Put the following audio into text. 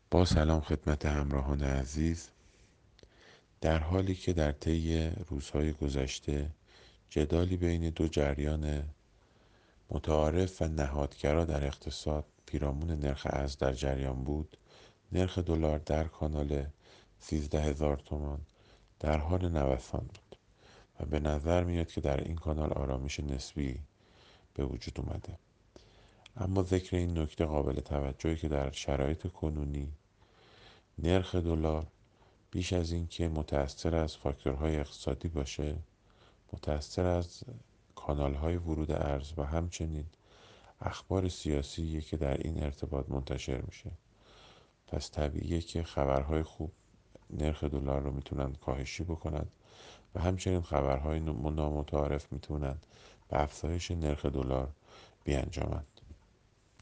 با سلام خدمت همراهان عزیز. در حالی که در طی روزهای گذشته جدالی بین دو جریان متعارف و نهادگرا در اقتصاد پیرامون نرخ ارز در جریان بود، نرخ دلار در کانال 13,000 تومان در حال نوسان بود و به نظر میاد که در این کانال آرامش نسبی به وجود اومده. اما ذکر این نکته قابل توجهی که در شرایط کنونی نرخ دلار بیش از این که متأثر از فاکتورهای اقتصادی باشه، متأثر از کانالهای ورود ارز و همچنین اخبار سیاسیه که در این ارتباط منتشر میشه. پس طبیعیه که خبرهای خوب نرخ دلار رو میتونن کاهشی بکنن و همچنین خبرهای نامتعارف میتونن به افزایش نرخ دلار بیانجامن.